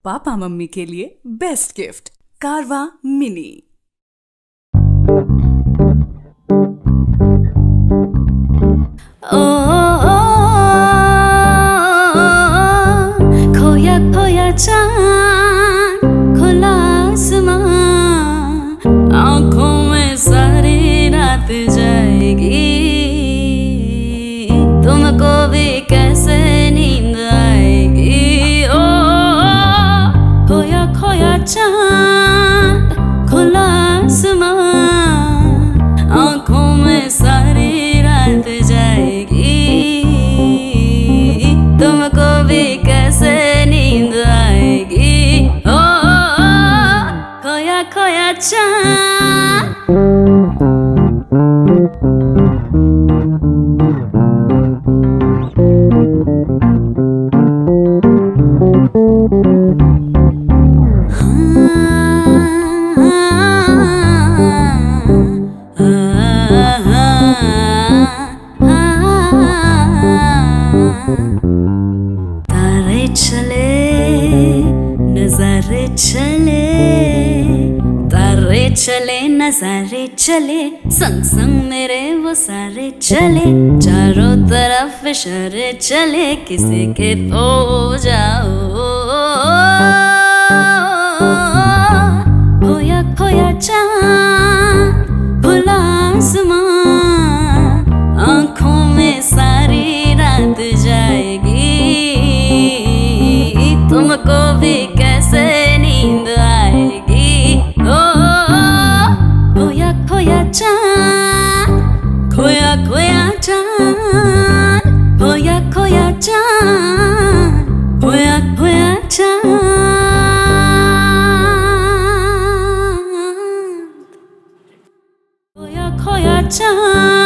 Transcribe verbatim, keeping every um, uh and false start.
पापा मम्मी के लिए बेस्ट गिफ्ट कारवा मिनी। ओ, ओ, ओ खोया खोया चांद खुला आसमां, आंखों में सारी रात जाएगी, तुमको भी कैसे नींद आएगी। ओ, ओ खोया खोया चांद खुला आसमां, आंखों में सारी रात जाएगी, तुमको भी कैसे नींद आएगी। ओ, ओ, ओ खोया खोया चांद। तारे चले नजारे चले, तारे चले नजारे चले, संग संग मेरे वो सारे चले, चारों तरफ इशारे चले, किसी के तो जाओ। खोया खोया चांद खुला आसमां, आंखों में सारी रात जाएगी, तुमको भी कैसे नींद आएगी। ओ, खोया खोया चांद, खोया खोया चांद, खोया खोया चांद, खोया खोया चांद, खोया खोया चांद।